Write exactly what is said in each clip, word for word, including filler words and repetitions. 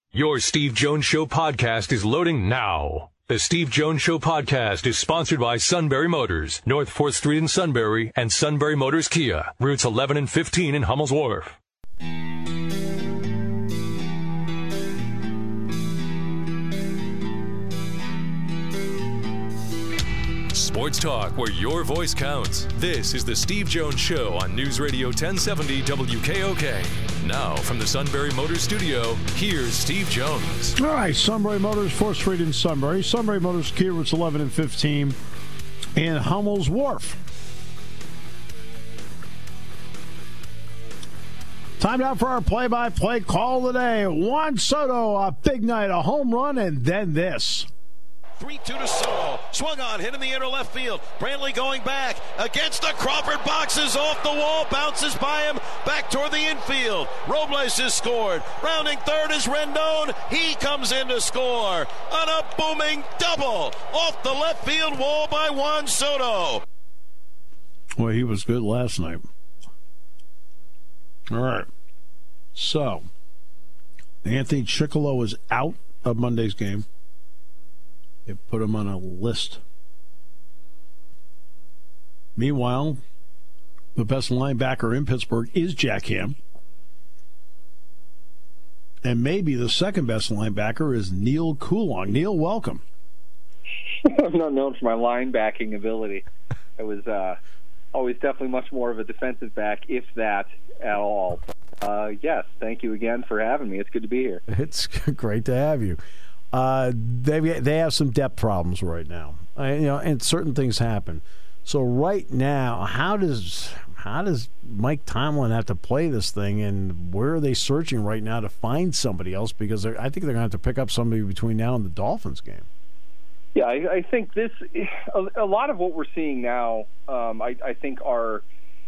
Your Steve Jones Show podcast is loading now. The Steve Jones Show podcast is sponsored by Sunbury Motors, North fourth Street in Sunbury, and Sunbury Motors Kia, routes eleven and fifteen in Hummel's Wharf. Sports talk where your voice counts. This is the Steve Jones Show on News Radio ten seventy W K O K. Now, from the Sunbury Motors studio, here's Steve Jones. All right, Sunbury Motors, fourth Street in Sunbury. Sunbury Motors Kia, routes eleven and fifteen in Hummel's Wharf. Time now for our play-by-play call today. Juan Soto, a big night, a home run, and then this. three two to Soto. Swung on, hit in the inner left field. Brantley going back against the Crawford boxes, off the wall, bounces by him, back toward the infield. Robles has scored. Rounding third is Rendon. He comes in to score on a booming double off the left field wall by Juan Soto. Well, he was good last night. All right. So, Anthony Chickillo is out of Monday's game. They put him on a list. Meanwhile, the best linebacker in Pittsburgh is Jack Ham. And maybe the second best linebacker is Neil Coulon. Neil, welcome. I'm not known for my linebacking ability. I was uh, always definitely much more of a defensive back, if that at all. Uh, yes, thank you again for having me. It's good to be here. It's great to have you. Uh, they they have some depth problems right now, uh, you know, and certain things happen. So right now, how does how does Mike Tomlin have to play this thing, and where are they searching right now to find somebody else? Because I think they're going to have to pick up somebody between now and the Dolphins game. Yeah, I, I think this a, a lot of what we're seeing now. Um, I, I think are.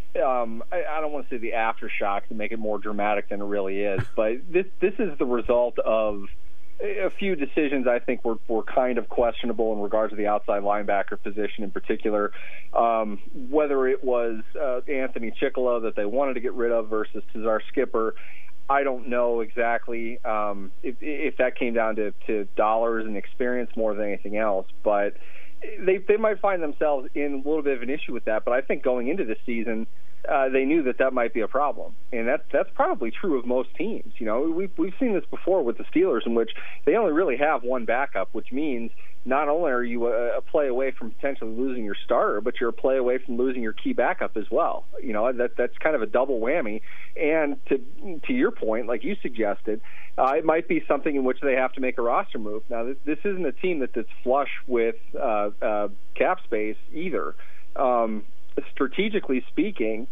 Um, I, I don't want to say the aftershocks to make it more dramatic than it really is, but this this is the result of a few decisions I think were, were kind of questionable in regards to the outside linebacker position in particular. Um, whether it was uh, Anthony Chickillo that they wanted to get rid of versus Tazar Skipper, I don't know exactly um, if, if that came down to, to dollars and experience more than anything else. But they they might find themselves in a little bit of an issue with that. But I think going into this season, Uh, they knew that that might be a problem, and that's that's probably true of most teams. You know, we've we've seen this before with the Steelers, in which they only really have one backup, which means not only are you a, a play away from potentially losing your starter, but you're a play away from losing your key backup as well. You know, that that's kind of a double whammy. And to to your point, like you suggested, uh, it might be something in which they have to make a roster move. Now, this, this isn't a team that, that's flush with uh, uh, cap space either. Um, strategically speaking,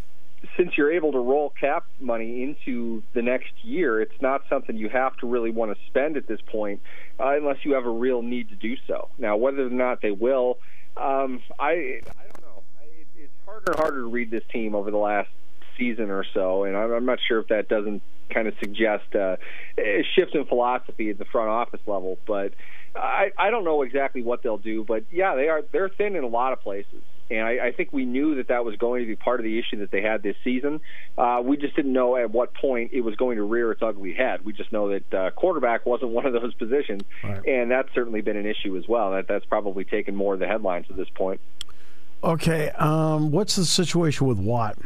since you're able to roll cap money into the next year, it's not something you have to really want to spend at this point uh, unless you have a real need to do so. Now, whether or not they will, um, I I don't know. It, it's harder and harder to read this team over the last season or so, and I'm, I'm not sure if that doesn't kind of suggest uh, a shift in philosophy at the front office level. But I, I don't know exactly what they'll do. But, yeah, they are, they're thin in a lot of places. And I, I think we knew that that was going to be part of the issue that they had this season. Uh, we just didn't know at what point it was going to rear its ugly head. We just know that uh, quarterback wasn't one of those positions, right. And that's certainly been an issue as well. That That's probably taken more of the headlines at this point. Okay, um, what's the situation with Watt?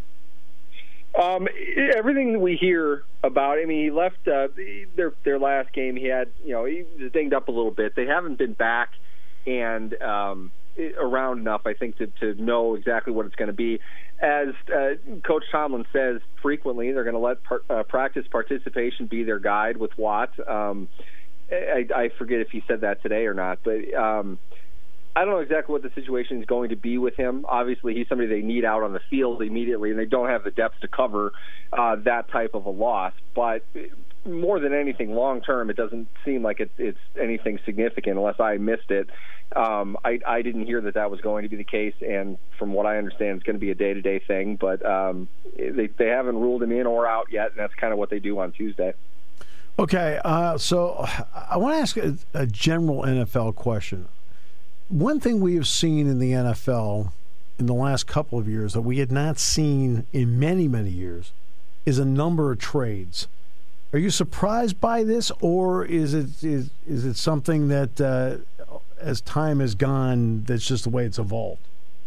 Um, everything that we hear about, I mean, he left uh, their their last game. He had, you know, he was dinged up a little bit. They haven't been back and um, around enough, I think, to, to know exactly what it's going to be. As uh, Coach Tomlin says frequently, they're going to let par- uh, practice participation be their guide with Watt. Um, I, I forget if he said that today or not, but um, I don't know exactly what the situation is going to be with him. Obviously, he's somebody they need out on the field immediately, and they don't have the depth to cover uh, that type of a loss. But more than anything, long term, it doesn't seem like it, it's anything significant unless I missed it. Um, I, I didn't hear that that was going to be the case, and from what I understand, it's going to be a day-to-day thing. But um, they, they haven't ruled him in or out yet, and that's kind of what they do on Tuesday. Okay, uh, so I want to ask a, a general N F L question. One thing we have seen in the N F L in the last couple of years that we had not seen in many, many years is a number of trades. Are you surprised by this, or is it is is it something that, uh, as time has gone, that's just the way it's evolved?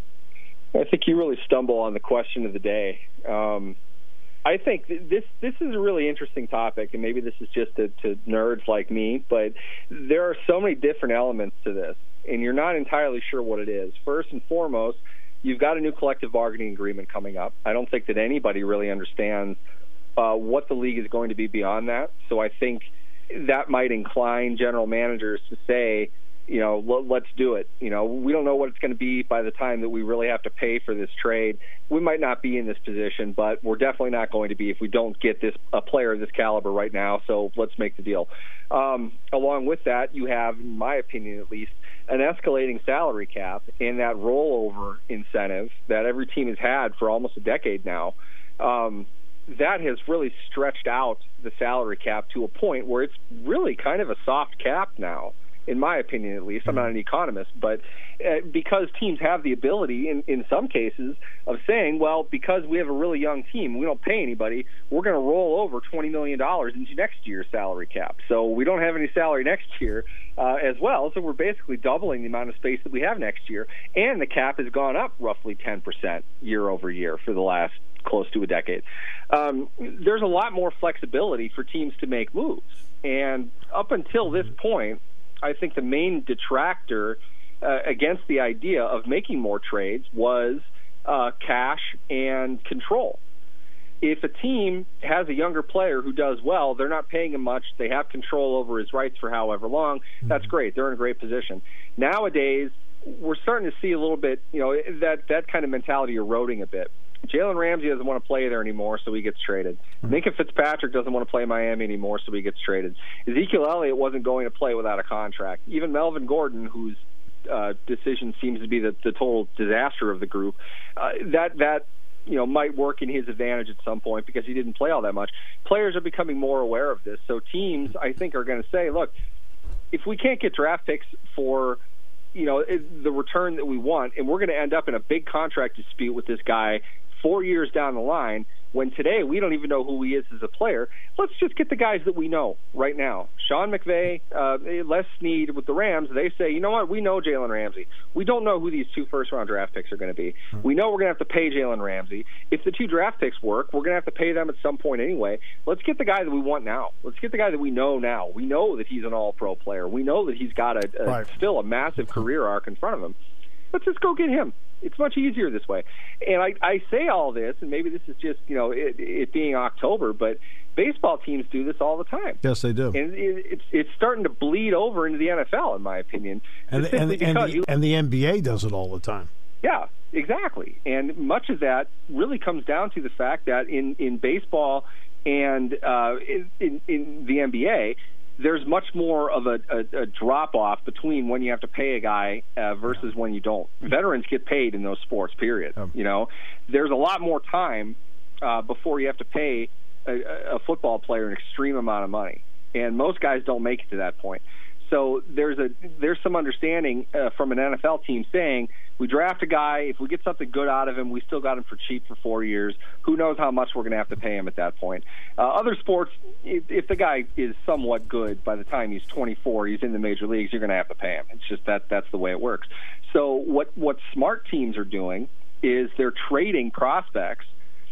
I think you really stumble on the question of the day. Um, I think this this is a really interesting topic, and maybe this is just to, to nerds like me, but there are so many different elements to this, and you're not entirely sure what it is. First and foremost, you've got a new collective bargaining agreement coming up. I don't think that anybody really understands uh, what the league is going to be beyond that, so I think that might incline general managers to say, you know, let's do it. You know, we don't know what it's going to be by the time that we really have to pay for this trade. We might not be in this position, but we're definitely not going to be if we don't get this a player of this caliber right now. So let's make the deal. Um, along with that, you have, in my opinion at least, an escalating salary cap and that rollover incentive that every team has had for almost a decade now. Um, that has really stretched out the salary cap to a point where it's really kind of a soft cap now. In my opinion, at least. I'm not an economist, but uh, because teams have the ability, in, in some cases, of saying, well, because we have a really young team, we don't pay anybody, we're going to roll over twenty million dollars into next year's salary cap. So we don't have any salary next year uh, as well, so we're basically doubling the amount of space that we have next year. And the cap has gone up roughly ten percent year over year for the last close to a decade. Um, there's a lot more flexibility for teams to make moves. And up until this point, I think the main detractor uh, against the idea of making more trades was uh, cash and control. If a team has a younger player who does well, they're not paying him much, they have control over his rights for however long, that's great. They're in a great position. Nowadays, we're starting to see a little bit, you know, that, that kind of mentality eroding a bit. Jalen Ramsey doesn't want to play there anymore, so he gets traded. Mm-hmm. Minka Fitzpatrick doesn't want to play Miami anymore, so he gets traded. Ezekiel Elliott wasn't going to play without a contract. Even Melvin Gordon, whose uh, decision seems to be the, the total disaster of the group, uh, that that you know might work in his advantage at some point because he didn't play all that much. Players are becoming more aware of this, so teams, I think, are going to say, look, if we can't get draft picks for you know the return that we want, and we're going to end up in a big contract dispute with this guy four years down the line, when today we don't even know who he is as a player, let's just get the guys that we know right now. Sean McVay, uh, Les Snead with the Rams, they say, you know what, we know Jalen Ramsey. We don't know who these two first-round draft picks are going to be. We know we're going to have to pay Jalen Ramsey. If the two draft picks work, we're going to have to pay them at some point anyway. Let's get the guy that we want now. Let's get the guy that we know now. We know that he's an all-pro player. We know that he's got a, a right. still a massive career arc in front of him. Let's just go get him. It's much easier this way. And I, I say all this, and maybe this is just, you know, it, it being October, but baseball teams do this all the time. Yes, they do. And it, it's it's starting to bleed over into the N F L, in my opinion. And, and, and, the, you, and the N B A does it all the time. Yeah, exactly. And much of that really comes down to the fact that in, in baseball and uh, in, in, in the N B A, there's much more of a, a, a drop-off between when you have to pay a guy uh, versus when you don't. Veterans get paid in those sports, period. Um, you know, there's a lot more time uh, before you have to pay a, a football player an extreme amount of money, and most guys don't make it to that point. So there's a there's some understanding uh, from an N F L team saying, we draft a guy, if we get something good out of him, we still got him for cheap for four years. Who knows how much we're going to have to pay him at that point. Uh, other sports, if, if the guy is somewhat good, by the time he's twenty-four, he's in the major leagues, you're going to have to pay him. It's just that that's the way it works. So what, what smart teams are doing is they're trading prospects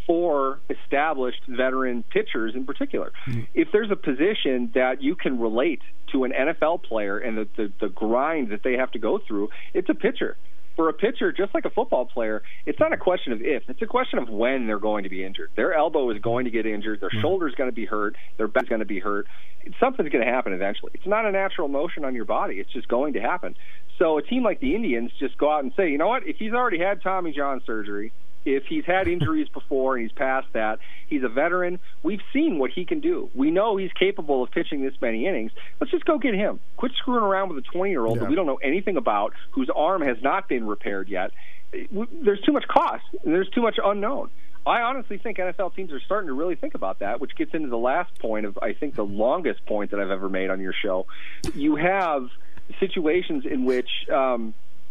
for established veteran pitchers in particular. Mm-hmm. If there's a position that you can relate to an N F L player and the, the, the grind that they have to go through, it's a pitcher. For a pitcher, just like a football player, it's not a question of if. It's a question of when they're going to be injured. Their elbow is going to get injured. Their mm-hmm. shoulder's going to be hurt. Their back's going to be hurt. Something's going to happen eventually. It's not a natural motion on your body. It's just going to happen. So a team like the Indians just go out and say, you know what, if he's already had Tommy John surgery, if he's had injuries before and he's past that, he's a veteran. We've seen what he can do. We know he's capable of pitching this many innings. Let's just go get him. Quit screwing around with a twenty-year-old yeah. that we don't know anything about, whose arm has not been repaired yet. There's too much cost, and there's too much unknown. I honestly think N F L teams are starting to really think about that, which gets into the last point of, I think, the longest point that I've ever made on your show. You have situations in which um,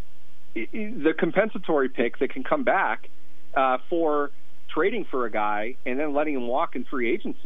the compensatory pick that can come back Uh, for trading for a guy and then letting him walk in free agency,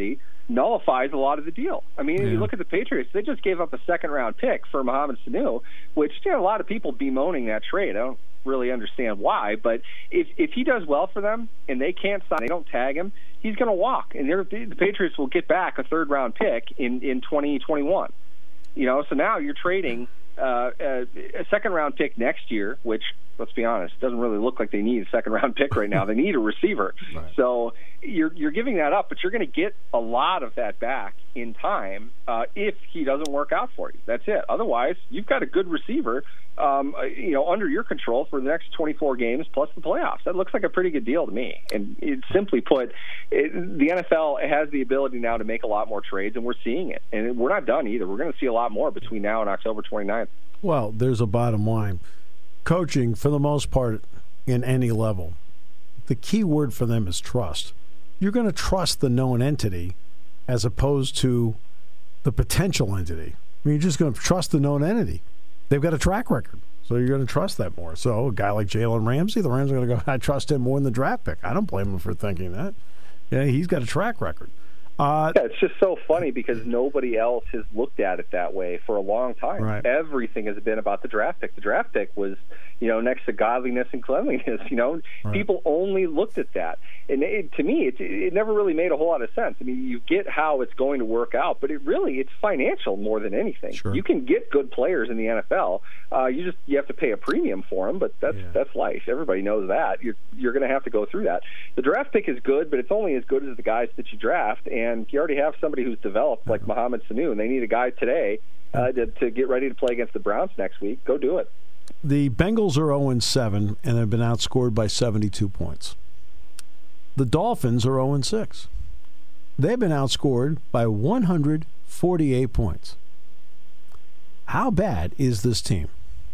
nullifies a lot of the deal. I mean, yeah. you look at the Patriots, they just gave up a second-round pick for Mohamed Sanu, which, you know, a lot of people bemoaning that trade. I don't really understand why, but if if he does well for them and they can't sign, they don't tag him, he's going to walk, and the Patriots will get back a third-round pick in, in twenty twenty-one. You know, so now you're trading uh, a, a second-round pick next year, which, let's be honest, doesn't really look like they need a second-round pick right now. They need a receiver. Right. So you're you're giving that up, but you're going to get a lot of that back in time uh, if he doesn't work out for you. That's it. Otherwise, you've got a good receiver, um, you know, under your control for the next twenty-four games plus the playoffs. That looks like a pretty good deal to me. And it, simply put, it, the N F L has the ability now to make a lot more trades, and we're seeing it. And we're not done either. We're going to see a lot more between now and October twenty-ninth. Well, there's a bottom line. Coaching, for the most part, in any level, the key word for them is trust. You're going to trust the known entity as opposed to the potential entity. I mean, you're just going to trust the known entity. They've got a track record, so you're going to trust that more. So a guy like Jalen Ramsey, the Rams are going to go, I trust him more than the draft pick. I don't blame him for thinking that. Yeah, he's got a track record. Uh, yeah, it's just so funny because nobody else has looked at it that way for a long time. Right. Everything has been about the draft pick. The draft pick was, you know, next to godliness and cleanliness. You know, right. People only looked at that, and it, to me, it, it never really made a whole lot of sense. I mean, you get how it's going to work out, but it really it's financial more than anything. Sure. You can get good players in the N F L. Uh, you just you have to pay a premium for them, but that's yeah. that's life. Everybody knows that. You're you're going to have to go through that. The draft pick is good, but it's only as good as the guys that you draft, and you already have somebody who's developed like Mohamed Sanu, and they need a guy today uh, to, to get ready to play against the Browns next week. Go do it. The Bengals are oh and seven and have been outscored by seventy-two points. The Dolphins are oh and six. They've been outscored by one hundred forty-eight points. How bad is this team?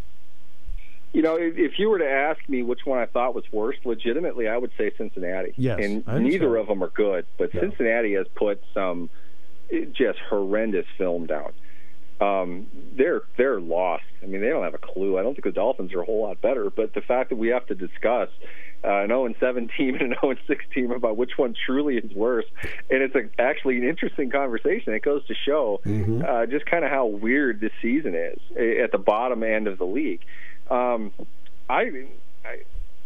You know, if you were to ask me which one I thought was worst, legitimately, I would say Cincinnati. Yes, and neither of them are good, but yeah. Cincinnati has put some just horrendous film down. Um, they're they're lost. I mean, they don't have a clue. I don't think the Dolphins are a whole lot better, but the fact that we have to discuss uh, an oh and seven team and an oh and six team about which one truly is worse, and it's a, actually an interesting conversation. It goes to show mm-hmm. uh, just kind of how weird this season is at the bottom end of the league. Um, I, I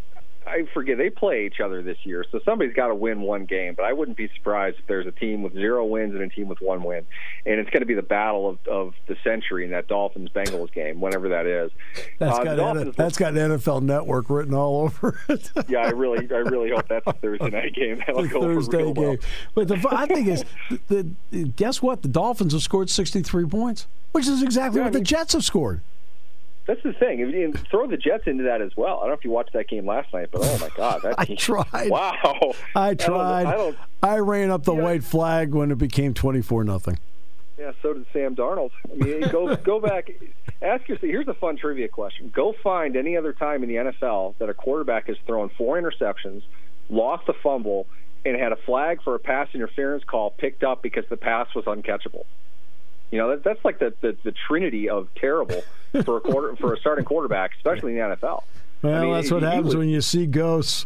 I forget they play each other this year, so somebody's got to win one game. But I wouldn't be surprised if there's a team with zero wins and a team with one win, and it's going to be the battle of, of the century in that Dolphins Bengals game, whenever that is. That's uh, got Dolphins, N- that's got N F L Network written all over it. Yeah, I really I really hope that's a Thursday night game. That'll the go Thursday real game. Well. But the I think is the, the guess what? The Dolphins have scored sixty-three points, which is exactly yeah, what I mean, the Jets have scored. That's the thing. And throw the Jets into that as well. I don't know if you watched that game last night, but oh my God, that I team, tried. Wow, I tried. I, don't, I, don't, I ran up the yeah. white flag when it became twenty-four nothing. Yeah, so did Sam Darnold. I mean, go go back. Ask yourself. Here's a fun trivia question. Go find any other time in the N F L that a quarterback has thrown four interceptions, lost a fumble, and had a flag for a pass interference call picked up because the pass was uncatchable. You know, that, that's like the, the, the trinity of terrible for a quarter for a starting quarterback, especially in the N F L. Well, I mean, that's what happens was, when you see ghosts.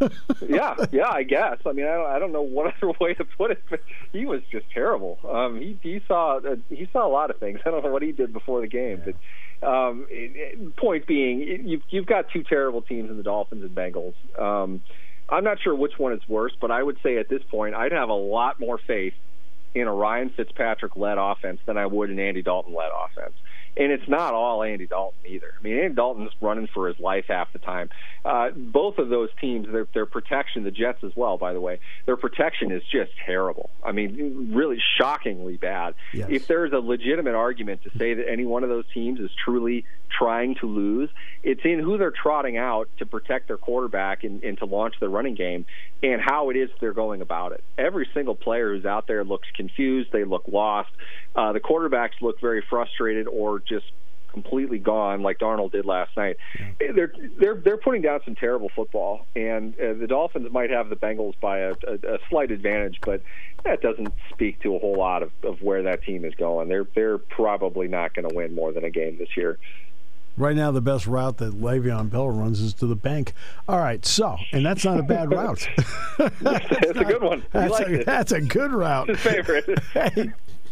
yeah, yeah, I guess. I mean, I don't, I don't know what other way to put it, but he was just terrible. Um, he he saw uh, he saw a lot of things. I don't know what he did before the game, yeah. but um, it, it, point being, it, you've you've got two terrible teams in the Dolphins and Bengals. Um, I'm not sure which one is worse, but I would say at this point, I'd have a lot more faith in a Ryan Fitzpatrick-led offense than I would an Andy Dalton-led offense. And it's not all Andy Dalton either. I mean, Andy Dalton's running for his life half the time. Uh, both of those teams, their, their protection, the Jets as well, by the way, their protection is just terrible. I mean, really shockingly bad. Yes. If there's a legitimate argument to say that any one of those teams is truly trying to lose, it's in who they're trotting out to protect their quarterback and, and to launch their running game and how it is they're going about it. Every single player who's out there looks confused. They look lost. Uh, the quarterbacks look very frustrated or just completely gone, like Darnold did last night. Yeah. They're they're they're putting down some terrible football, and uh, the Dolphins might have the Bengals by a, a, a slight advantage, but that doesn't speak to a whole lot of, of where that team is going. They're they're probably not going to win more than a game this year. Right now, the best route that Le'Veon Bell runs is to the bank. All right, so, and that's not a bad route. that's that's a good one. That's, like a, it. that's a good route. His favorite. Hey,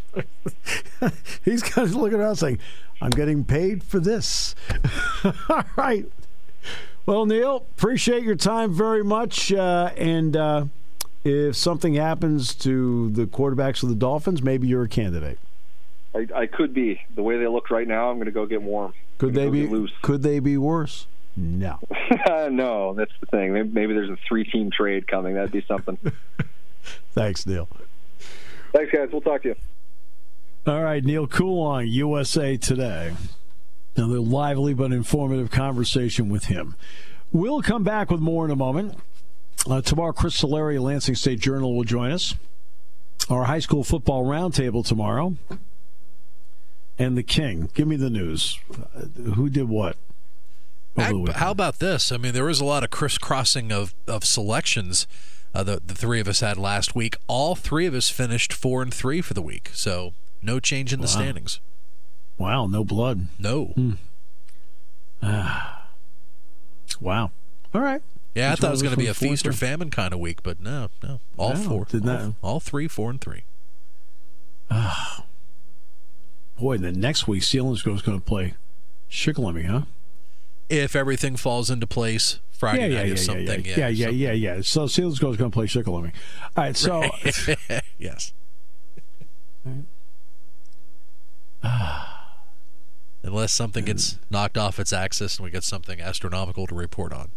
he's kind of looking around saying, I'm getting paid for this. All right. Well, Neil, appreciate your time very much. Uh, and uh, if something happens to the quarterbacks of the Dolphins, maybe you're a candidate. I, I could be. The way they look right now, I'm going to go get warm. Could they be loose. Could they be worse? No. No, that's the thing. Maybe, maybe there's a three-team trade coming. That'd be something. Thanks, Neil. Thanks, guys. We'll talk to you. All right, Neil Coulon, U S A Today. Another lively but informative conversation with him. We'll come back with more in a moment. Uh, tomorrow, Chris Solari, Lansing State Journal, will join us. Our high school football roundtable tomorrow. And the King. Give me the news. Uh, who did what? How, how about this? I mean, there was a lot of crisscrossing of, of selections uh, the, the three of us had last week. All three of us finished four and three for the week. So no change in the wow. standings. Wow, no blood. No. Hmm. Ah. Wow. All right. Yeah, That's I thought it was going to be a feast or three. famine kind of week, but no, no. All No, four. did all, not. all three, four and three. Ah. Boy, and then next week, Selinsgrove is going to play Shikellamy, huh? If everything falls into place, Friday yeah, night yeah, or yeah, something. Yeah, yeah, yeah, something. yeah, yeah. So Selinsgrove is going to play Shikellamy. All right, so. Yes. Unless something gets knocked off its axis and we get something astronomical to report on.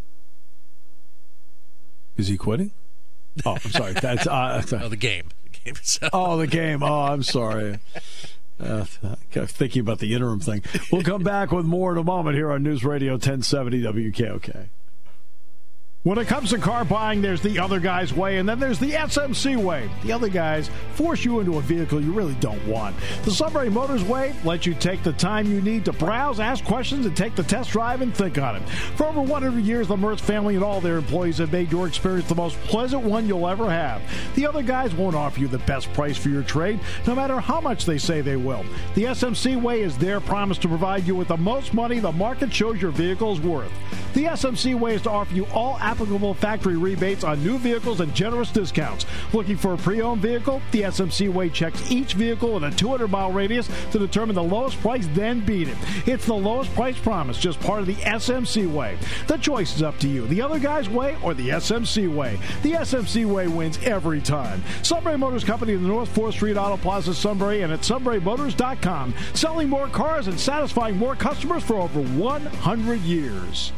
Is he quitting? Oh, I'm sorry. That's uh, oh, the game. The game itself. Oh, the game. Oh, I'm sorry. Uh, thinking about the interim thing. We'll come back with more in a moment here on News Radio ten seventy W K O K. When it comes to car buying, there's the other guy's way, and then there's the S M C way. The other guys force you into a vehicle you really don't want. The Sunbury Motors way lets you take the time you need to browse, ask questions, and take the test drive and think on it. For over one hundred years, the Mertz family and all their employees have made your experience the most pleasant one you'll ever have. The other guys won't offer you the best price for your trade, no matter how much they say they will. The S M C way is their promise to provide you with the most money the market shows your vehicle is worth. The S M C way is to offer you all applicable factory rebates on new vehicles and generous discounts. Looking for a pre-owned vehicle? The S M C way checks each vehicle in a two hundred mile radius to determine the lowest price, then beat it. It's the lowest price promise, just part of the S M C way. The choice is up to you. The other guy's way or the S M C way. The S M C way wins every time. Sunbury Motors Company in the North fourth Street Auto Plaza, Sunbury, and at sunbury motors dot com. Selling more cars and satisfying more customers for over one hundred years.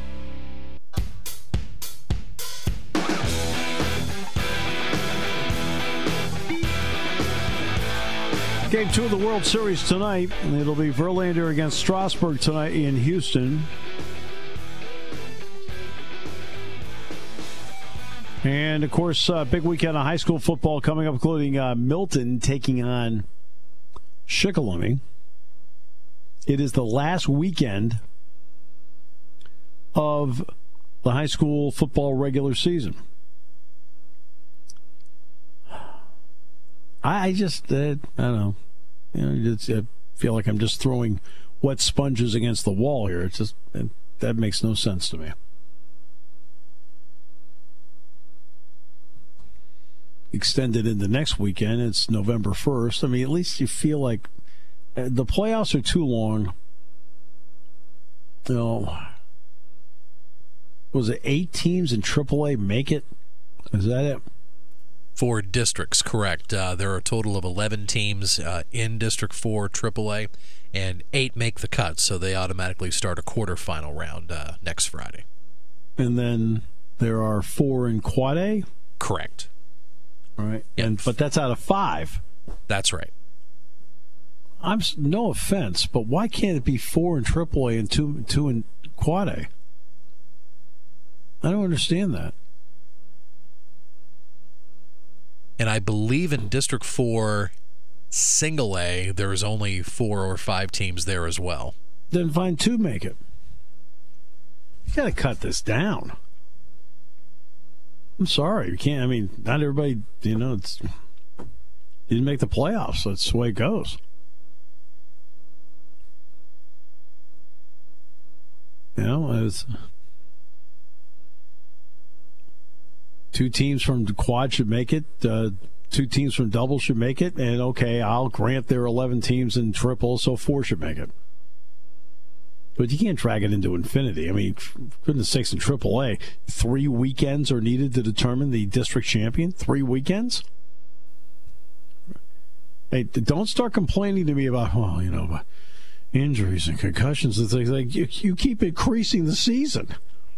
Game two of the World Series tonight. It'll be Verlander against Strasburg tonight in Houston. And, of course, uh, big weekend of high school football coming up, including uh, Milton taking on Shikellamy. It is the last weekend of the high school football regular season. I just, uh, I don't know. You know, it's, I feel like I'm just throwing wet sponges against the wall here. It's just, it, that makes no sense to me. Extended into next weekend, it's November first. I mean, at least you feel like uh, the playoffs are too long. You know, was it eight teams in triple A make it? Is that it? For districts, correct. Uh, there are a total of eleven teams uh, in District four triple A, and eight make the cut, so they automatically start a quarterfinal round uh, next Friday. And then there are four in Quad A? Correct. All right. Yep. And, but that's out of five. That's right. I'm no offense, but why can't it be four in triple A and two, two in Quad A? I don't understand that. And I believe in District four Single A, there's only four or five teams there as well. Then find two make it. You got to cut this down. I'm sorry. You can't, I mean, not everybody, you know, it's didn't make the playoffs. That's the way it goes. It's, two teams from the quad should make it. Uh, two teams from double should make it. And, okay, I'll grant there are eleven teams in triple, so four should make it. But you can't drag it into infinity. I mean, for goodness sakes, in triple A, three weekends are needed to determine the district champion? Three weekends? Hey, don't start complaining to me about, oh, you know, about injuries and concussions and things like you, you keep increasing the season.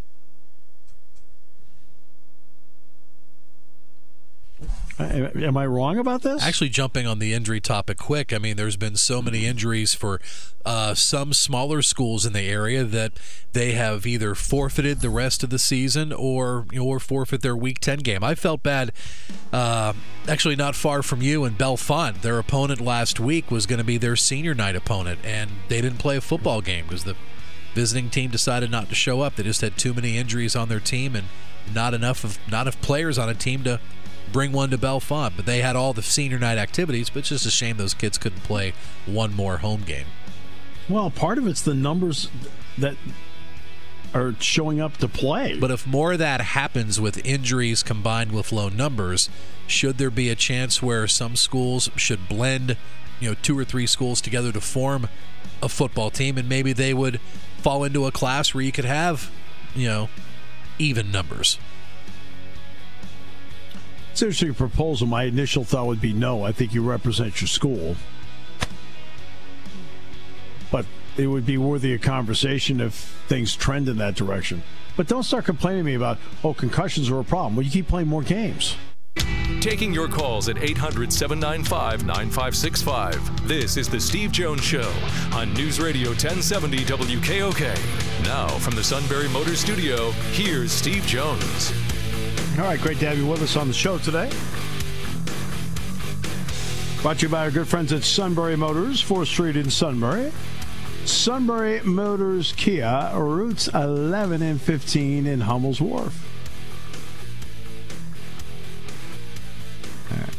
Am I wrong about this? Actually, jumping on the injury topic quick, I mean, there's been so many injuries for uh, some smaller schools in the area that they have either forfeited the rest of the season or you know, or forfeit their Week ten game. I felt bad, uh, actually not far from you in Bellefonte. Their opponent last week was going to be their senior night opponent, and they didn't play a football game because the visiting team decided not to show up. They just had too many injuries on their team and not enough of not enough players on a team to bring one to Bellefonte, but they had all the senior night activities, but it's just a shame those kids couldn't play one more home game. Well, part of it's the numbers that are showing up to play. But if more of that happens with injuries combined with low numbers, should there be a chance where some schools should blend, you know, two or three schools together to form a football team, and maybe they would fall into a class where you could have, you know, even numbers? It's an interesting proposal. My initial thought would be no. I think you represent your school. But it would be worthy of conversation if things trend in that direction. But don't start complaining to me about, oh, concussions are a problem. Well, you keep playing more games. Taking your calls at eight hundred, seven nine five, nine five six five. This is The Steve Jones Show on News Radio ten seventy W K O K. Now, from the Sunbury Motors Studio, here's Steve Jones. All right, great to have you with us on the show today. Brought to you by our good friends at Sunbury Motors, fourth Street in Sunbury. Sunbury Motors Kia, routes eleven and fifteen in Hummel's Wharf. All right.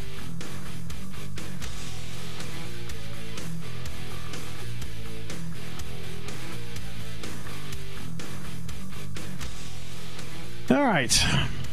All right.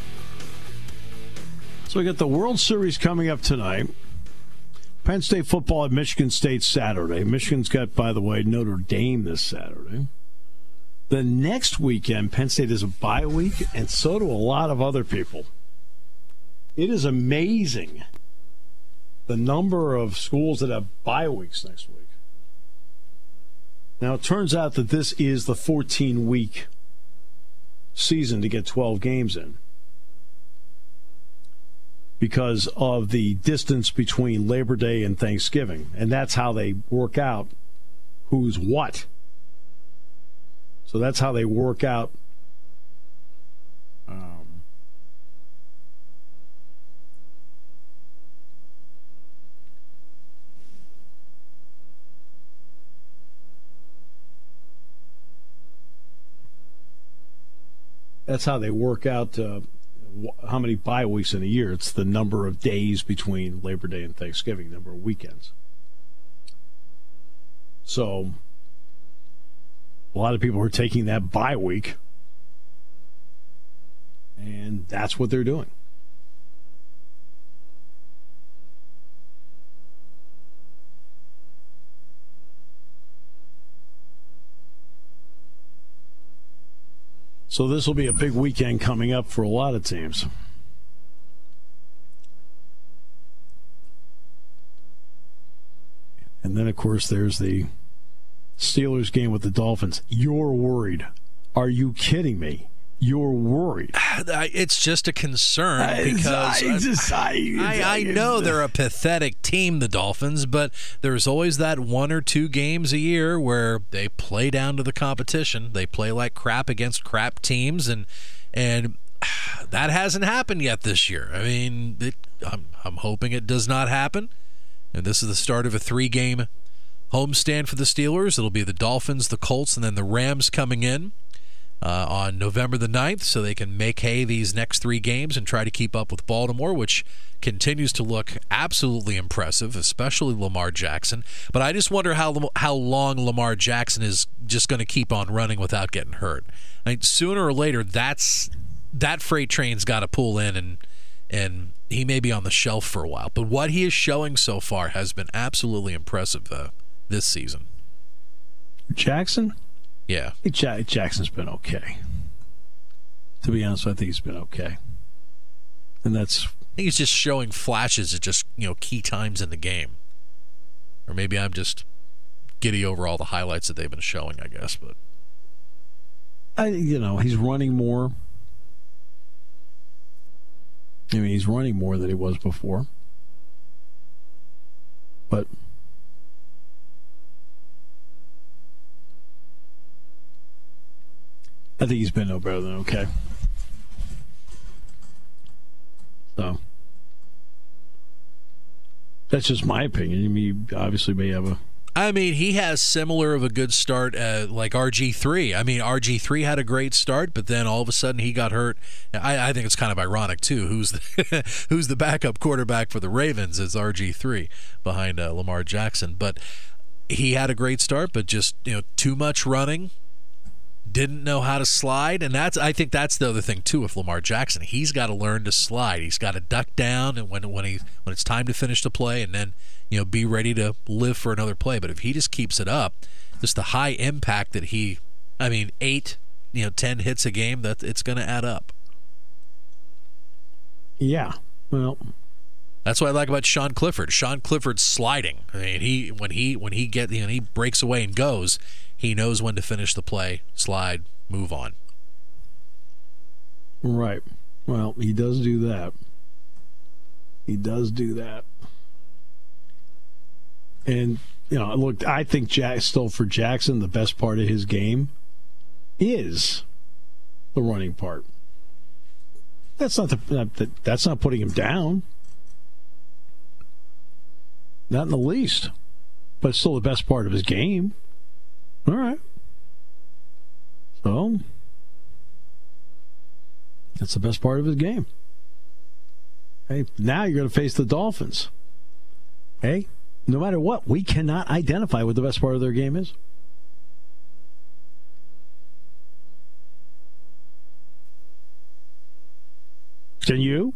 So we got the World Series coming up tonight. Penn State football at Michigan State Saturday. Michigan's got, by the way, Notre Dame this Saturday. The next weekend, Penn State is a bye week, and so do a lot of other people. It is amazing the number of schools that have bye weeks next week. Now, it turns out that this is the fourteen-week season to get twelve games in, because of the distance between Labor Day and Thanksgiving. And that's how they work out who's what. So that's how they work out um, that's how they work out uh, how many bye weeks in a year. It's the number of days between Labor Day and Thanksgiving, number of weekends. So a lot of people are taking that bye week, and that's what they're doing. So this will be a big weekend coming up for a lot of teams. And then, of course, there's the Steelers game with the Dolphins. You're worried. Are you kidding me? You're worried. It's just a concern because I, just, I, I, I know they're a pathetic team, the Dolphins, but there's always that one or two games a year where they play down to the competition. They play like crap against crap teams, and and that hasn't happened yet this year. I mean, it, I'm, I'm hoping it does not happen. And this is the start of a three-game homestand for the Steelers. It'll be the Dolphins, the Colts, and then the Rams coming in. uh, on November the ninth so they can make hay these next three games and try to keep up with Baltimore, which continues to look absolutely impressive, especially Lamar Jackson. But I just wonder how how long Lamar Jackson is just going to keep on running without getting hurt. I mean, sooner or later, that's that freight train's got to pull in, and and he may be on the shelf for a while. But what he is showing so far has been absolutely impressive uh, this season. Jackson? Yeah. Ja- Jackson's been okay. To be honest, I think he's been okay. And that's... I think he's just showing flashes at just, you know, key times in the game. Or maybe I'm just giddy over all the highlights that they've been showing, I guess. But I, you know, he's running more. I mean, he's running more than he was before. But I think he's been no better than okay. So that's just my opinion. I mean, you obviously may have a... I mean, he has similar of a good start uh, like R G three. I mean, R G three had a great start, but then all of a sudden he got hurt. I, I think it's kind of ironic, too. Who's the, who's the backup quarterback for the Ravens is R G three behind uh, Lamar Jackson. But he had a great start, but just, you know, too much running. Didn't know how to slide, and that's I think that's the other thing too with Lamar Jackson. He's got to learn to slide. He's got to duck down, and when when he when it's time to finish the play, and then you know be ready to live for another play. But if he just keeps it up, just the high impact that he, I mean, eight, you know, ten hits a game, that it's going to add up. Yeah, well, that's what I like about Sean Clifford. Sean Clifford's sliding. I mean, he when he when he get you know, he breaks away and goes. He knows when to finish the play, slide, move on. Right. Well, he does do that. He does do that. And, you know, look, I think Jack, still for Jackson, the best part of his game is the running part. That's not the that's not putting him down. Not in the least. But it's still the best part of his game. All right. So, that's the best part of his game. Hey, now you're going to face the Dolphins. Hey, no matter what, we cannot identify what the best part of their game is. Can you?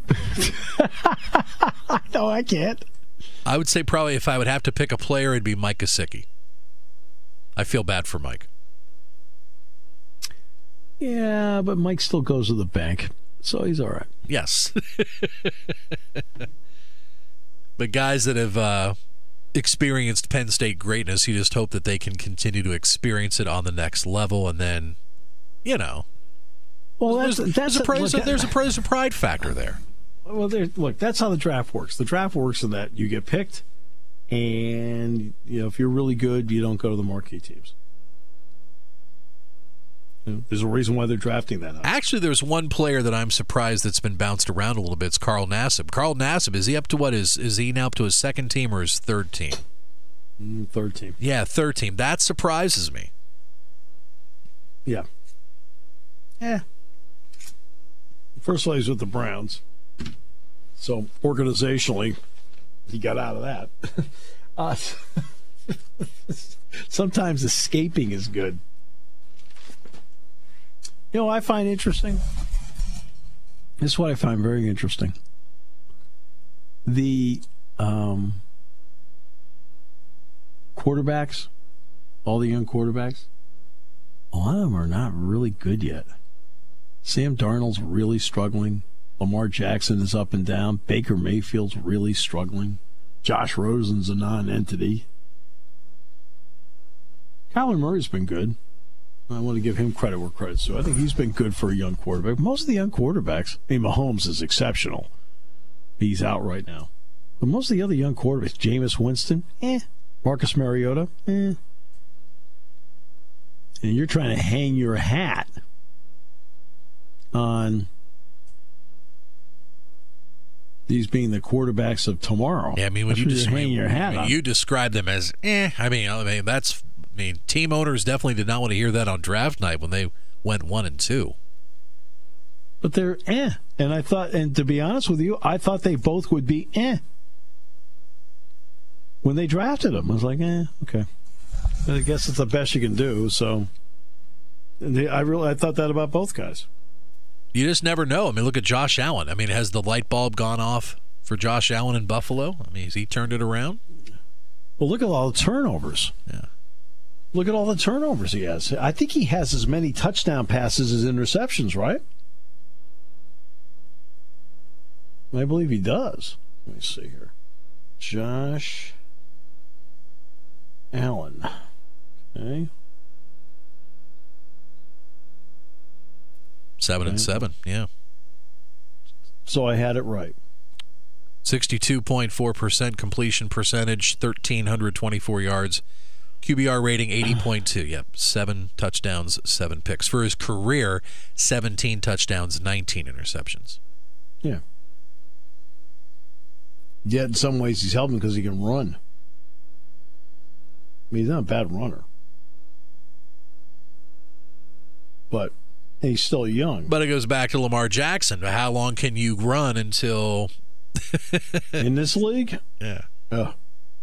No, I can't. I would say probably if I would have to pick a player, it'd be Mike Gesicki. I feel bad for Mike. Yeah, but Mike still goes to the bank, so he's all right. Yes. But guys that have uh, experienced Penn State greatness, you just hope that they can continue to experience it on the next level, and then, you know. Well, that's, there's, that's there's, a, a, look, there's, a, there's a pride factor there. Well, there, look, that's how the draft works. The draft works in that you get picked, and you know if you're really good, you don't go to the marquee teams. You know, there's a reason why they're drafting that. Actually, there's one player that I'm surprised that's been bounced around a little bit. It's Carl Nassib. Carl Nassib, is he up to what? Is is he now up to his second team or his third team? Mm, third team. Yeah, third team. That surprises me. Yeah. Yeah. First of all, he's with the Browns. So, organizationally, he got out of that. uh, sometimes escaping is good. You know what I find interesting? This is what I find very interesting. The um, quarterbacks, all the young quarterbacks, a lot of them are not really good yet. Sam Darnold's really struggling. Lamar Jackson is up and down. Baker Mayfield's really struggling. Josh Rosen's a non-entity. Kyler Murray's been good. I want to give him credit where credit's due. I think he's been good for a young quarterback. Most of the young quarterbacks, I mean, Mahomes is exceptional. He's out right now. But most of the other young quarterbacks, Jameis Winston, eh. Marcus Mariota, eh. And you're trying to hang your hat on these being the quarterbacks of tomorrow. Yeah, I mean, when you, just, hang your hat I mean, on. you describe them as eh. I mean, I mean that's. I mean, team owners definitely did not want to hear that on draft night when they went one and two. But they're eh. And I thought, and to be honest with you, I thought they both would be eh. When they drafted them, I was like, eh, okay. And I guess it's the best you can do. So, and they, I really, I thought that about both guys. You just never know. I mean, look at Josh Allen. I mean, has the light bulb gone off for Josh Allen in Buffalo? I mean, has he turned it around? Well, look at all the turnovers. Yeah. Look at all the turnovers he has. I think he has as many touchdown passes as interceptions, right? I believe he does. Let me see here. Josh Allen. Okay. Seven and seven, yeah. So I had it right. sixty-two point four percent completion percentage, one thousand three hundred twenty-four yards. Q B R rating eighty point two. Yep, seven touchdowns, seven picks. For his career, seventeen touchdowns, nineteen interceptions. Yeah. Yet in some ways he's helping because he can run. I mean, he's not a bad runner. But he's still young. But it goes back to Lamar Jackson. How long can you run until... In this league? Yeah. Oh.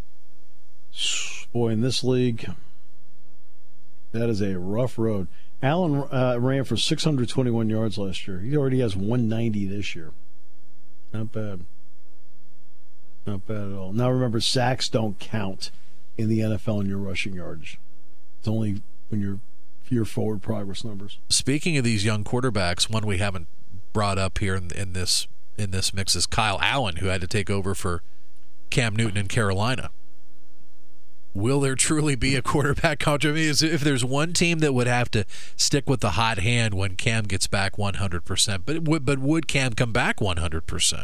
Boy, in this league, that is a rough road. Allen uh, ran for six hundred twenty-one yards last year. He already has one ninety this year. Not bad. Not bad at all. Now remember, sacks don't count in the N F L in your rushing yards. It's only when you're your forward progress numbers. Speaking of these young quarterbacks, one we haven't brought up here in, in this in this mix is Kyle Allen, who had to take over for Cam Newton in Carolina. Will there truly be a quarterback controversy? If there's one team that would have to stick with the hot hand when Cam gets back one hundred percent, but would, but would Cam come back one hundred percent?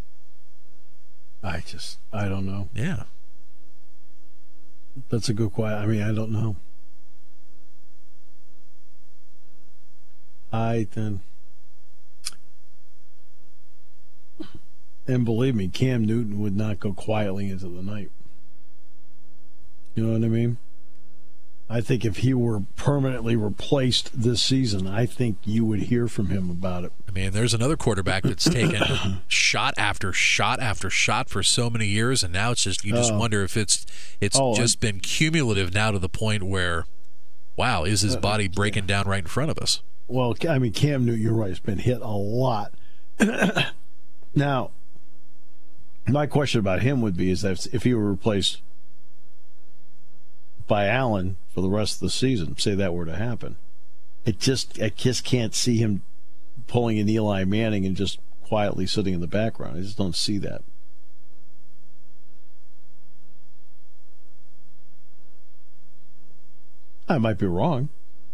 I just, I don't know. Yeah. That's a good question. I mean, I don't know. I then, and believe me, Cam Newton would not go quietly into the night. You know what I mean? I think if he were permanently replaced this season, I think you would hear from him about it. I mean, there's another quarterback that's taken shot after shot after shot for so many years, and now it's just you just uh, wonder if it's it's oh, just I'm, been cumulative now to the point where, wow, is his body breaking down right in front of us? Well, I mean, Cam Newton, you're right, has been hit a lot. Now, my question about him would be is that if he were replaced by Allen for the rest of the season, say that were to happen, it just I just can't see him pulling an Eli Manning and just quietly sitting in the background. I just don't see that. I might be wrong.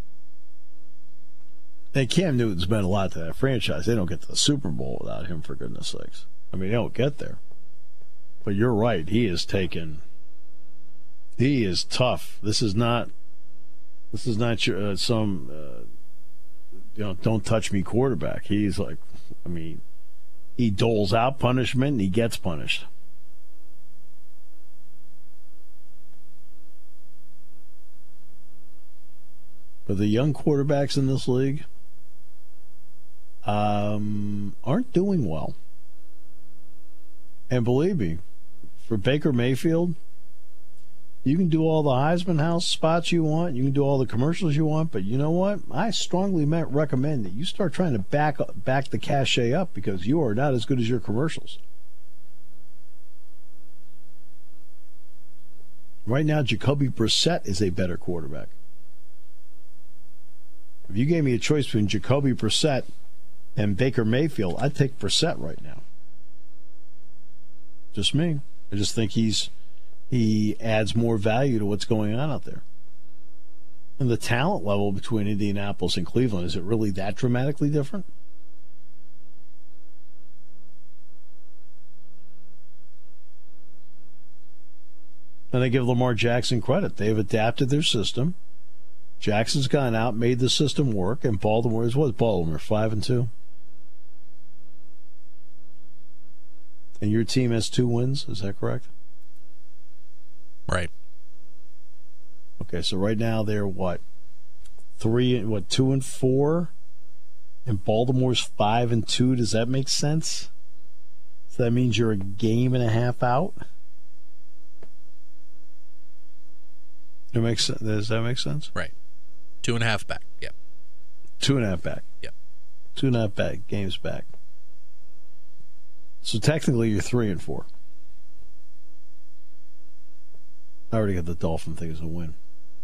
And Cam Newton's meant a lot to that franchise. They don't get to the Super Bowl without him, for goodness sakes. I mean, they don't get there. But you're right. He is taken. He is tough. This is not. This is not your, uh, some. Uh, you know, don't touch me quarterback. He's like, I mean, he doles out punishment and he gets punished. But the young quarterbacks in this league um, aren't doing well. And believe me, for Baker Mayfield, you can do all the Heisman House spots you want. You can do all the commercials you want. But you know what? I strongly recommend that you start trying to back back the cachet up because you are not as good as your commercials. Right now, Jacoby Brissett is a better quarterback. If you gave me a choice between Jacoby Brissett and Baker Mayfield, I'd take Brissett right now. Just me. I just think he's he adds more value to what's going on out there. And the talent level between Indianapolis and Cleveland, is it really that dramatically different? And I give Lamar Jackson credit. They've adapted their system. Jackson's gone out, made the system work, and Baltimore is what? Baltimore, five and two. And your team has two wins, is that correct? Right. Okay, so right now they're what? three, what, two and four, and Baltimore's five and two. Does that make sense? So that means you're a game and a half out. It makes sense. Does that make sense? Right. Two and a half back. Yep. Two and a half back. Yep. Two and a half back. Games back. So technically, you're three and four. I already got the Dolphin thing as a win.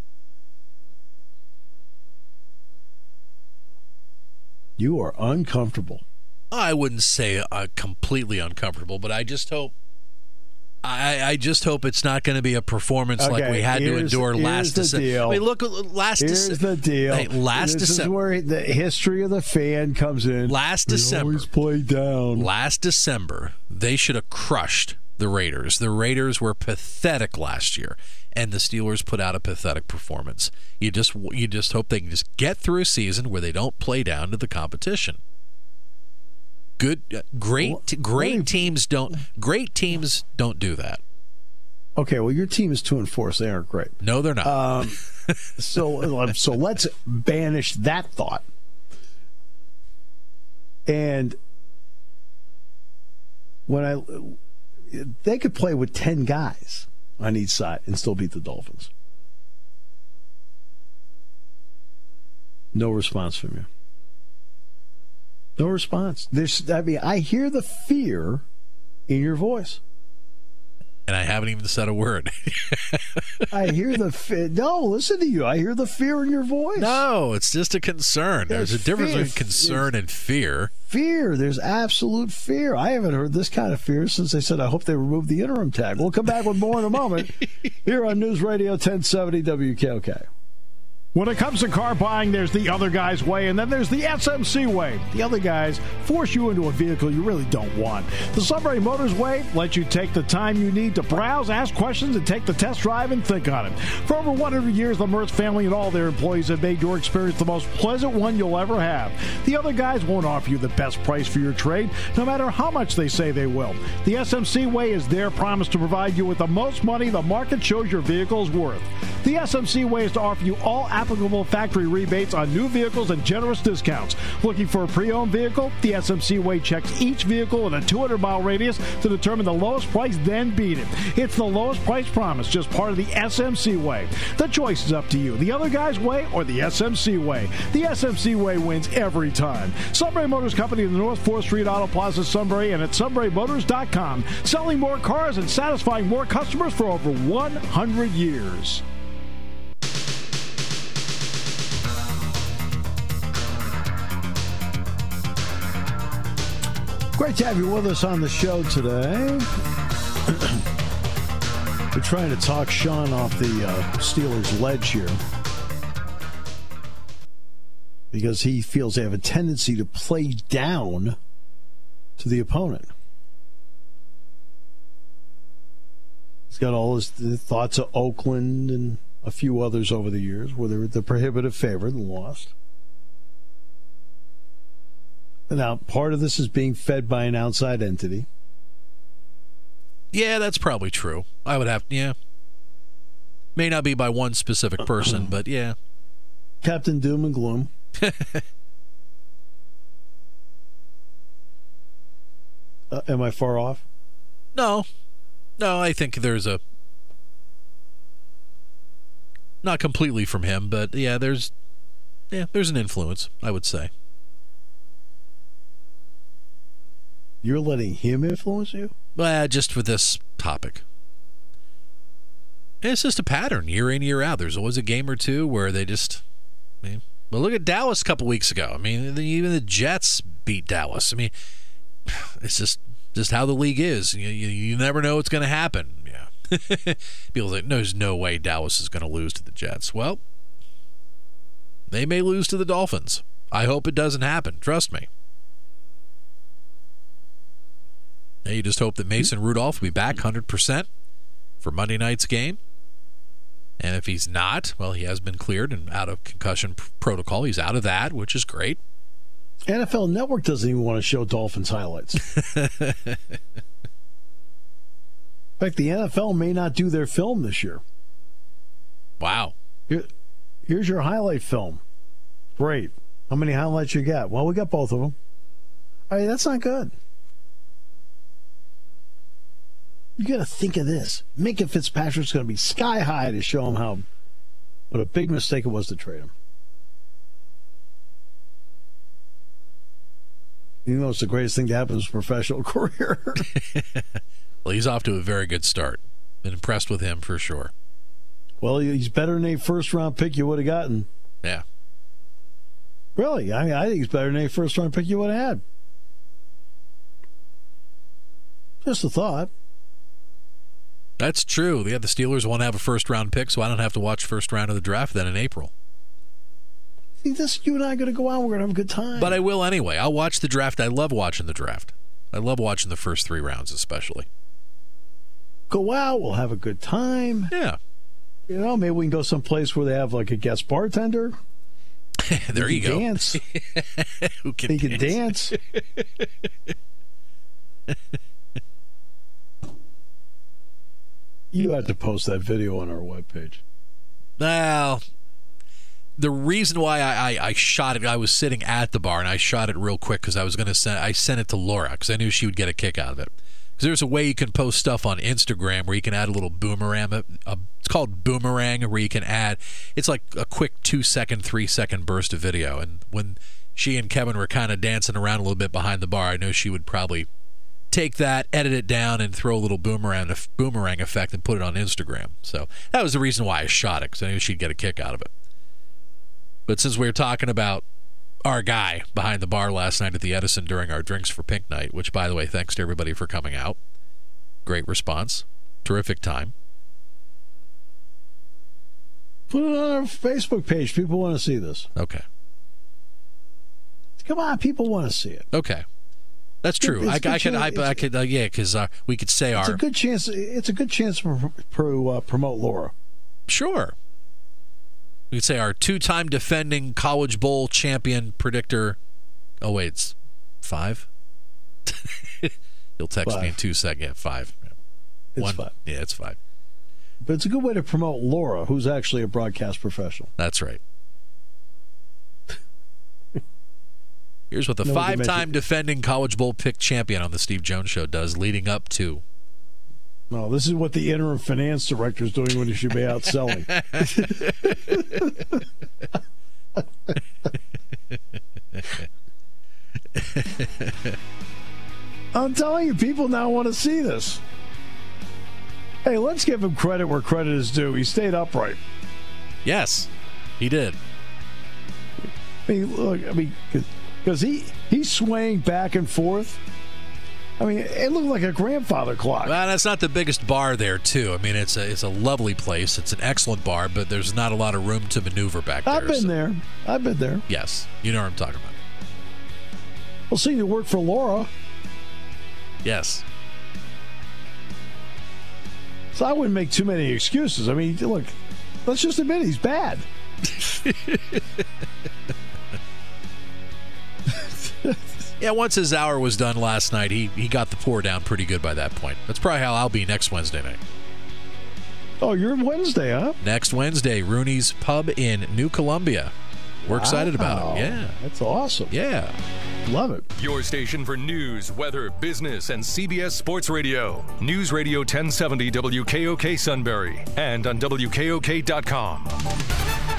You are uncomfortable. I wouldn't say uh, completely uncomfortable, but I just hope. I, I just hope it's not going to be a performance okay, like we had to endure last December. I mean, look, last Here's Dece- the deal. Hey, last this December. is where the history of the fan comes in. Last we December. always play down. Last December, they should have crushed the Raiders. The Raiders were pathetic last year, and the Steelers put out a pathetic performance. You just you just hope they can just get through a season where they don't play down to the competition. Good, uh, great, great teams don't. Great teams don't do that. Okay, well, your team is two and four, so they aren't great. No, they're not. Um, so, so let's banish that thought. And when I, they could play with ten guys on each side and still beat the Dolphins. No response from you. No response. There's, I mean, I hear the fear in your voice. And I haven't even said a word. I hear the fear. No, listen to you. I hear the fear in your voice. No, it's just a concern. There's, There's a difference fear. between concern There's and fear. Fear. There's absolute fear. I haven't heard this kind of fear since they said, I hope they remove the interim tag. We'll come back with more in a moment here on News Radio ten seventy W K O K. When it comes to car buying, there's the other guy's way, and then there's the S M C way. The other guys force you into a vehicle you really don't want. The Sunbury Motors way lets you take the time you need to browse, ask questions, and take the test drive and think on it. For over one hundred years, the Mertz family and all their employees have made your experience the most pleasant one you'll ever have. The other guys won't offer you the best price for your trade, no matter how much they say they will. The S M C way is their promise to provide you with the most money the market shows your vehicle is worth. The S M C way is to offer you all applicable factory rebates on new vehicles and generous discounts. Looking for a pre-owned vehicle? The S M C way checks each vehicle in a two hundred mile radius to determine the lowest price, then beat it. It's the lowest price promise, just part of the S M C way. The choice is up to you. The other guy's way or the S M C way. The S M C way wins every time. Sunbury Motors Company in the North fourth Street Auto Plaza, Sunbury, and at sunbury motors dot com. Selling more cars and satisfying more customers for over one hundred years. Great to have you with us on the show today. We're trying to talk Sean off the uh, Steelers ledge here because he feels they have a tendency to play down to the opponent. He's got all his thoughts of Oakland and a few others over the years where they were the prohibitive favorite and lost. Now, part of this is being fed by an outside entity. Yeah, that's probably true. I would have, yeah. May not be by one specific person, but yeah. Captain Doom and Gloom. uh, am I far off? No. No, I think there's a... Not completely from him, but yeah, there's... Yeah, there's an influence, I would say. You're letting him influence you? Well, just for this topic. And it's just a pattern, year in, year out. There's always a game or two where they just... I mean, well, look at Dallas a couple weeks ago. I mean, even the Jets beat Dallas. I mean, it's just just how the league is. You, you, you never know what's going to happen. Yeah. People say, no, there's no way Dallas is going to lose to the Jets. Well, they may lose to the Dolphins. I hope it doesn't happen. Trust me. Now you just hope that Mason Rudolph will be back one hundred percent for Monday night's game. And if he's not, well, he has been cleared and out of concussion p- protocol. He's out of that, which is great. N F L Network doesn't even want to show Dolphins highlights. In fact, the N F L may not do their film this year. Wow. Here, here's your highlight film. Great. How many highlights you got? Well, we got both of them. All right, that's not good. You got to think of this. Minka Fitzpatrick's going to be sky high to show him how what a big mistake it was to trade him. You know, it's the greatest thing to happen in his professional career. Well, he's off to a very good start. Been impressed with him for sure. Well, he's better than a first-round pick you would have gotten. Yeah. Really? I mean, I think he's better than a first-round pick you would have had. Just a thought. That's true. Yeah, the Steelers won't have a first-round pick, so I don't have to watch first round of the draft then in April. See, this, you and I are going to go out. We're going to have a good time. But I will anyway. I'll watch the draft. I love watching the draft. I love watching the first three rounds especially. Go out. We'll have a good time. Yeah. You know, maybe we can go someplace where they have like a guest bartender. There you go. Dance. Who can he can dance. You have to post that video on our webpage. Well, the reason why I, I, I shot it, I was sitting at the bar and I shot it real quick because I was going to send. I sent it to Laura because I knew she would get a kick out of it. Because there's a way you can post stuff on Instagram where you can add a little boomerang. A, a, it's called Boomerang, where you can add. It's like a quick two second, three second burst of video. And when she and Kevin were kind of dancing around a little bit behind the bar, I know she would probably take that, edit it down, and throw a little boomerang boomerang effect and put it on Instagram. So that was the reason why I shot it, because I knew she'd get a kick out of it. But since we were talking about our guy behind the bar last night at the Edison during our Drinks for Pink night, which, by the way, thanks to everybody for coming out. Great response. Terrific time. Put it on our Facebook page. People want to see this. Okay. Come on, people want to see it. Okay. That's true. I, I could, I, I could, uh, yeah, because uh, we could say it's our. It's a good chance. It's a good chance to pro, uh, promote Laura. Sure. We could say our two-time defending College Bowl champion predictor. Oh wait, it's five. He'll text five. me in two seconds. Yeah, five. It's One. five. Yeah, it's five. But it's a good way to promote Laura, who's actually a broadcast professional. That's right. Here's what the no five-time defending College Bowl pick champion on the Steve Jones Show does leading up to. No, this is what the interim finance director is doing when he should be out selling. I'm telling you, people now want to see this. Hey, let's give him credit where credit is due. He stayed upright. Yes, he did. I mean, look, I mean, because he, he's swaying back and forth. I mean, it looked like a grandfather clock. Well, that's not the biggest bar there, too. I mean, it's a it's a lovely place. It's an excellent bar, but there's not a lot of room to maneuver back there. I've been so. there. I've been there. Yes, you know what I'm talking about. Well, see, you work for Laura. Yes. So I wouldn't make too many excuses. I mean, look, let's just admit he's bad. Yeah, once his hour was done last night, he, he got the pour down pretty good by that point. That's probably how I'll be next Wednesday night. Oh, you're Wednesday, huh? Next Wednesday, Rooney's Pub in New Columbia. We're wow. excited about it. Yeah. That's awesome. Yeah. Love it. Your station for news, weather, business, and C B S Sports Radio. News Radio ten seventy W K O K Sunbury and on W K O K dot com.